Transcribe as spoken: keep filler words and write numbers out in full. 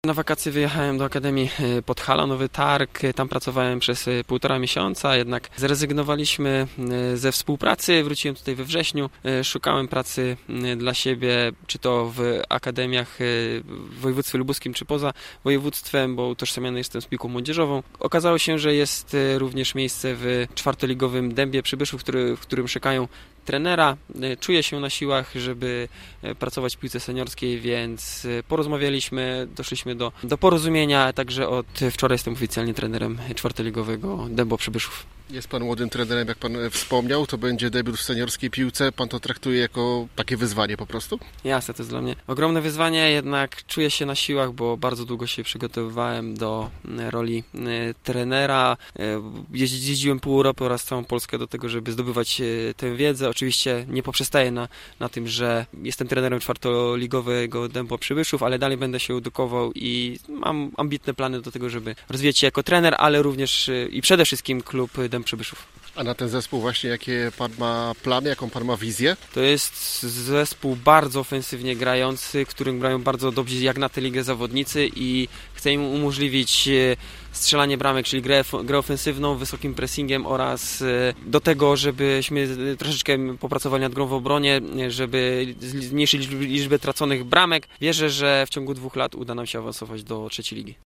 Na wakacje wyjechałem do Akademii Podhala, Nowy Targ. Tam pracowałem przez półtora miesiąca, jednak zrezygnowaliśmy ze współpracy. Wróciłem tutaj we wrześniu. Szukałem pracy dla siebie, czy to w akademiach w województwie lubuskim, czy poza województwem, bo utożsamiany jestem z piłką młodzieżową. Okazało się, że jest również miejsce w czwartoligowym Dębie Przybyszów, który, w którym szukają trenera. Czuję się na siłach, żeby pracować w piłce seniorskiej, więc porozmawialiśmy, doszliśmy do, do porozumienia, także od wczoraj jestem oficjalnie trenerem czwartoligowego Dębo Przybyszów. Jest pan młodym trenerem, jak pan wspomniał, to będzie debiut w seniorskiej piłce. Pan to traktuje jako takie wyzwanie po prostu? Jasne, to jest dla mnie ogromne wyzwanie, jednak czuję się na siłach, bo bardzo długo się przygotowywałem do roli trenera. Jeździłem pół Europy oraz całą Polskę do tego, żeby zdobywać tę wiedzę. Oczywiście nie poprzestaję na, na tym, że jestem trenerem czwartoligowego Dębo Przybyszów, ale dalej będę się edukował i mam ambitne plany do tego, żeby rozwijać się jako trener, ale również i przede wszystkim klub Dęb Przybyszów. A na ten zespół właśnie jakie pan ma plany, jaką pan ma wizję? To jest zespół bardzo ofensywnie grający, którym grają bardzo dobrze jak na tę ligę zawodnicy i chcę im umożliwić strzelanie bramek, czyli grę, grę ofensywną, wysokim pressingiem oraz do tego, żebyśmy troszeczkę popracowali nad grą w obronie, żeby zmniejszyć liczbę traconych bramek. Wierzę, że w ciągu dwóch lat uda nam się awansować do trzeciej ligi.